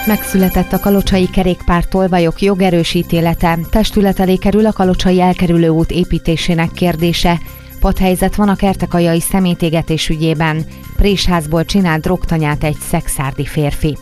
Megszületett a Kalocsai Kerékpár Tolvajok jogerősítélete, testület elé kerül a Kalocsai elkerülő út építésének kérdése. Padhelyzet van a kertekajai szemétégetés ügyében. Présházból csinált drogtanyát egy szekszárdi férfi.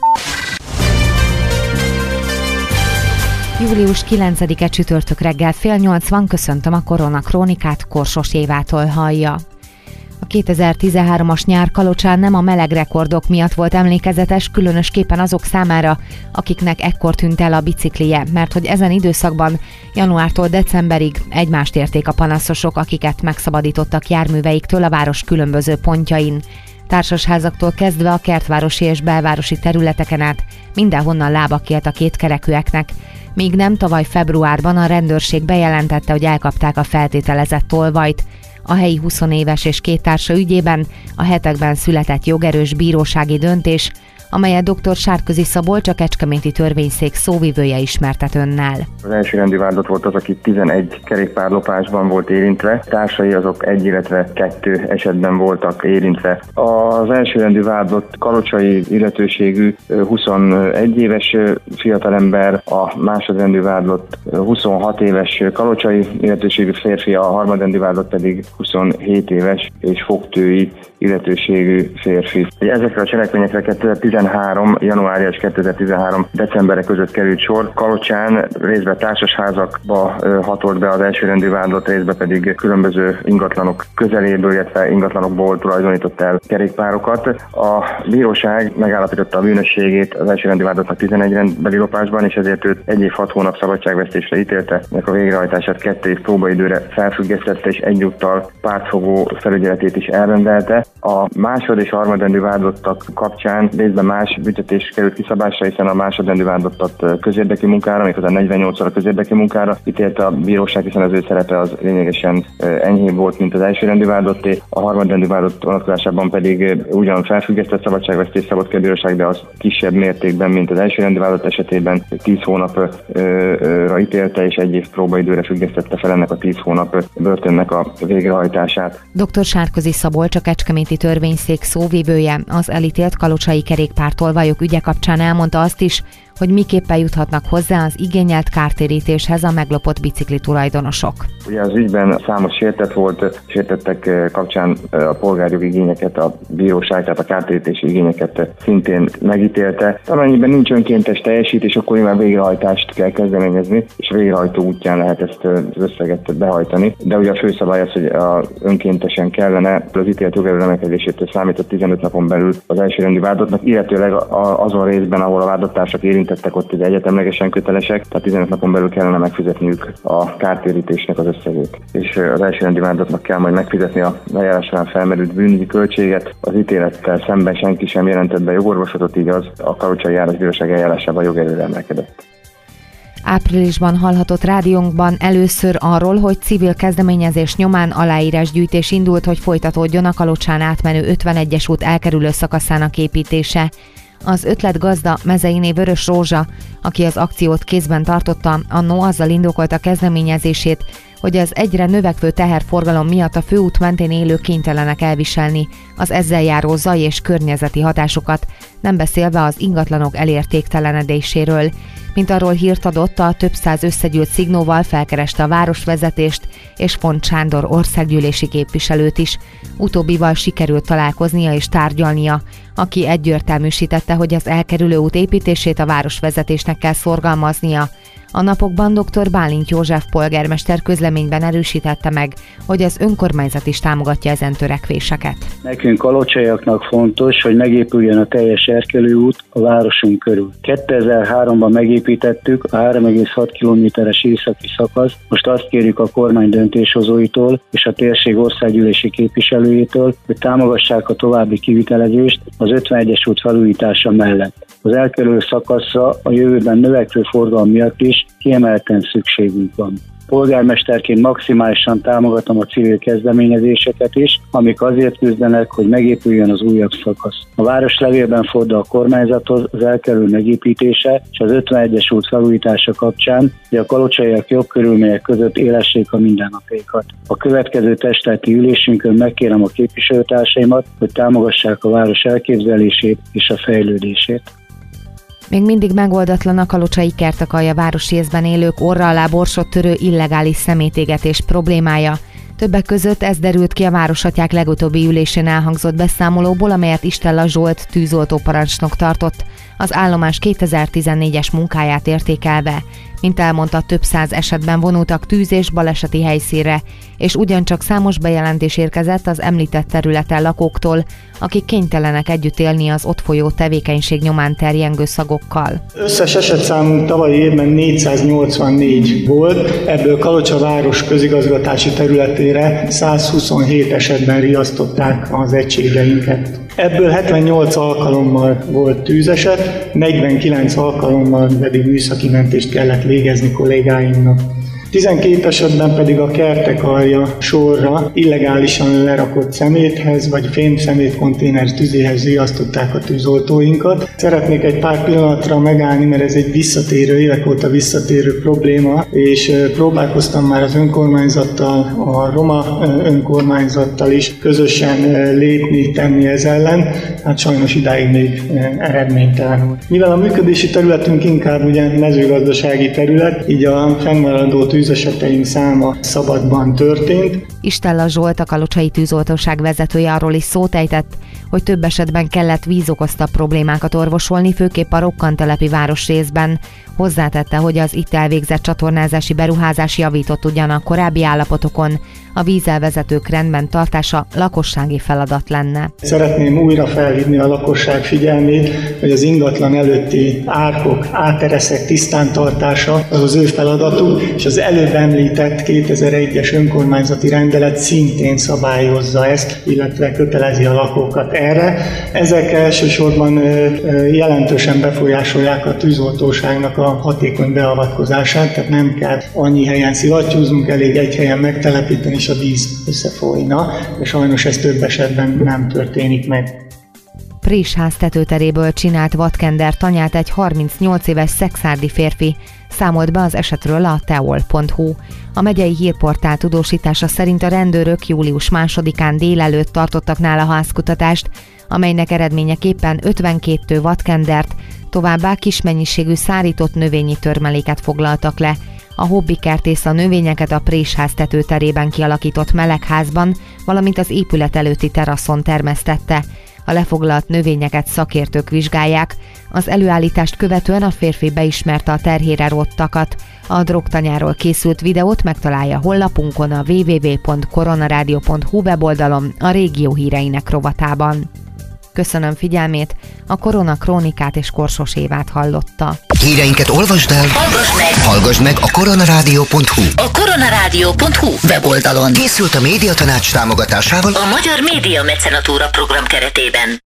Július 9-e csütörtök reggel 7:30 van, köszöntöm a Koronakrónikát, Korsos Évától hallja. A 2013-as nyár Kalocsán nem a meleg rekordok miatt volt emlékezetes, különösképpen azok számára, akiknek ekkor tűnt el a biciklije, mert hogy ezen időszakban, januártól decemberig egymást érték a panaszosok, akiket megszabadítottak járműveiktől a város különböző pontjain. Társasházaktól kezdve a kertvárosi és belvárosi területeken át mindenhonnan lába kélt a kétkerekűeknek, míg nem tavaly februárban a rendőrség bejelentette, hogy elkapták a feltételezett tolvajt. A helyi 20 éves és két társa ügyében a hetekben született jogerős bírósági döntés, amelyet dr. Sárközi Szabolcs, a Kecskeméti Törvényszék szóvivője ismertet önnel. Az elsőrendű vádlott volt az, aki 11 kerékpárlopásban volt érintve, társai azok 1, illetve 2 esetben voltak érintve. Az elsőrendű vádlott kalocsai illetőségű 21 éves fiatalember, a másodrendű vádlott 26 éves kalocsai illetőségű férfi, a harmadrendű vádlott pedig 27 éves és fogtői illetőségű férfi. Ezekre a cselekményekre 2013. januárja és 2013. decembere között került sor. Kalocsán részben társasházakba hatolt be az elsőrendű vádlott, részben pedig különböző ingatlanok közeléből, illetve ingatlanokból tulajdonított el kerékpárokat. A bíróság megállapította a bűnösségét az elsőrendű vádlottnak 11 rendbeli lopásban, és ezért őt 1 év 6 hónap szabadságvesztésre ítélte. Ennek a végrehajtását 2 év próbaidőre felfüggesztette, és egyúttal pártfogó felügyeletét is elrendelte. A másod és harmadrendű vádlottak kapcsán részben más büntetés került kiszabásra, hiszen a másodrendű vádlottat közérdekű munkára, méghozzá 48-szor a közérdekű munkára ítélte a bíróság, hiszen az ő szerepe az lényegesen enyhébb volt, mint az elsőrendű vádlotté. A harmadrendű vádlott vonatkozásában pedig ugyan felfüggesztett szabadságvesztés szabott ki a bíróság, de az kisebb mértékben, mint az elsőrendű vádlott esetében 10 hónapra ítélte, és 1 év próbaidőre függesztette fel ennek a 10 hónap börtönnek a végrehajtását. Dr. Sárközi Szabolcs, a Kecskeméti Törvényszék szóvivője, az elítélt kalocsai kerékpártolvajok ügye kapcsán elmondta azt is, hogy miképpen juthatnak hozzá az igényelt kártérítéshez a meglopott bicikli tulajdonosok. Ugye az ügyben számos sértettek kapcsán a polgárjogi igényeket a bíróság, tehát a kártérítési igényeket szintén megítélte. Amennyiben nincs önkéntes teljesítés, akkor nyilván végrehajtást kell kezdeményezni, és végrehajtó útján lehet ezt az összeget behajtani. De ugye a főszabály az, hogy önkéntesen kellene az ítélt jogerő emelkedésétől számított 15 napon belül az elsőrendű vádottnak, illetőleg azon részben, ahol a vádottársak érintettek, ott ugye egyetemlegesen kötelesek, tehát 15 napon belül kellene megfizetniük a kártérítésnek az összegét. És az elsőrendű vádottnak kell majd megfizetni a eljárás során felmerült bűnügyi költséget. Az ítélettel szemben senki sem jelentett be jogorvoslatot, így az a Kalocsai Járásbíróság eljárásában jogerőre emelkedett. Áprilisban hallhatott rádiónkban először arról, hogy civil kezdeményezés nyomán aláírásgyűjtés indult, hogy folytatódjon a Kalocsán átmenő 51-es út elkerülő szakaszának építése. Az ötletgazda, Mezeiné Vörös Rózsa, aki az akciót kézben tartotta, annó azzal indokolta kezdeményezését, hogy az egyre növekvő teherforgalom miatt a főút mentén élők kénytelenek elviselni az ezzel járó zaj és környezeti hatásokat, nem beszélve az ingatlanok elértéktelenedéséről. Mint arról hírt adott, a több száz összegyűlt szignóval felkereste a városvezetést és Font Sándor országgyűlési képviselőt is. Utóbbival sikerült találkoznia és tárgyalnia, aki egyértelműsítette, hogy az elkerülő út építését a városvezetésnek kell szorgalmaznia. A napokban dr. Bálint József polgármester közleményben erősítette meg, hogy az önkormányzat is támogatja ezen törekvéseket. Nekünk kalocsaiaknak fontos, hogy megépüljön a teljes elkerülőút a városunk körül. 2003-ban megépítettük a 3,6 kilométeres északi szakaszt. Most azt kérjük a kormány döntéshozóitól és a térség országgyűlési képviselőjétől, hogy támogassák a további kivitelezést az 51-es út felújítása mellett. Az elkerülő szakaszra a jövőben növekvő forgalom miatt is kiemelten szükségünk van. Polgármesterként maximálisan támogatom a civil kezdeményezéseket is, amik azért küzdenek, hogy megépüljön az újabb szakasz. A városlevélben fordul a kormányzathoz az elkerülő megépítése és az 51-es út felújítása kapcsán, hogy a kalocsaiak jobb körülmények között élessék a mindennapjaikat. A következő testületi ülésünkön megkérem a képviselőtársaimat, hogy támogassák a város elképzelését és a fejlődését. Még mindig megoldatlan a Kalocsai Kertekalja városrészben élők orra alá borsot törő illegális szemétégetés problémája. Többek között ez derült ki a városatyák legutóbbi ülésén elhangzott beszámolóból, amelyet Istella Zsolt tűzoltóparancsnok tartott, az állomás 2014-es munkáját értékelve. Mint elmondta, több száz esetben vonultak tűz- és baleseti helyszínre, és ugyancsak számos bejelentés érkezett az említett területen lakóktól, akik kénytelenek együtt élni az ott folyó tevékenység nyomán terjengő szagokkal. Összes esetszámunk tavalyi évben 484 volt, ebből Kalocsa város közigazgatási területére 127 esetben riasztották az egységeinket. Ebből 78 alkalommal volt tűzeset, 49 alkalommal pedig műszaki mentést kellett végezni kollégáinknak. 12 esetben pedig a Kertekalja sorra illegálisan lerakott szeméthez vagy fémszemét-konténer tüzéhez riasztották a tűzoltóinkat. Szeretnék egy pár pillanatra megállni, mert ez egy visszatérő, évek óta visszatérő probléma, és próbálkoztam már az önkormányzattal, a roma önkormányzattal is közösen lépni, tenni ez ellen. Hát sajnos idáig még eredménytelen volt. Mivel a működési területünk inkább ugye mezőgazdasági terület, így a fennmaradó tűzeseteink száma szabadban történt. Istella Zsolt, a kalocsai tűzoltóság vezetője arról is szót ejtett, hogy több esetben kellett víz okozta problémákat orvosolni, főképp a rokkantelepi városrészben. Hozzátette, hogy az itt elvégzett csatornázási beruházás javított ugyan a korábbi állapotokon, a vízelvezetők rendben tartása lakossági feladat lenne. Szeretném újra felhívni a lakosság figyelmét, hogy az ingatlan előtti árkok, átereszek tisztántartása az ő feladatuk, és az előbb említett 2001-es önkormányzati rendelet szintén szabályozza ezt, illetve kötelezi a lakókat erre. Ezek elsősorban jelentősen befolyásolják a tűzoltóságnak a hatékony beavatkozását, tehát nem kell annyi helyen szivattyúznunk, elég egy helyen megtelepíteni, és a víz összefolyna, de sajnos ez több esetben nem történik meg. Prés ház tetőteréből csinált vadkender tanyát egy 38 éves szekszárdi férfi, számolt be az esetről a teol.hu. A megyei hírportál tudósítása szerint a rendőrök július 2-án délelőtt tartottak nála házkutatást, amelynek eredményeképpen 52 vadkendert, továbbá kis mennyiségű szárított növényi törmeléket foglaltak le. A hobbikertész a növényeket a Présház tetőterében kialakított melegházban, valamint az épület előtti teraszon termesztette. A lefoglalt növényeket szakértők vizsgálják. Az előállítást követően a férfi beismerte a terhére rottakat. A drogtanyáról készült videót megtalálja honlapunkon, a www.koronaradio.hu weboldalon, a régió híreinek rovatában. Köszönöm figyelmét, a Korona Krónikát és Korsos Évát hallotta. Híreinket olvasd el, hallgassd meg a koronaradio.hu. A koronaradio.hu weboldalon. Készült a Médiatanács támogatásával a Magyar Média Mecenatúra program keretében.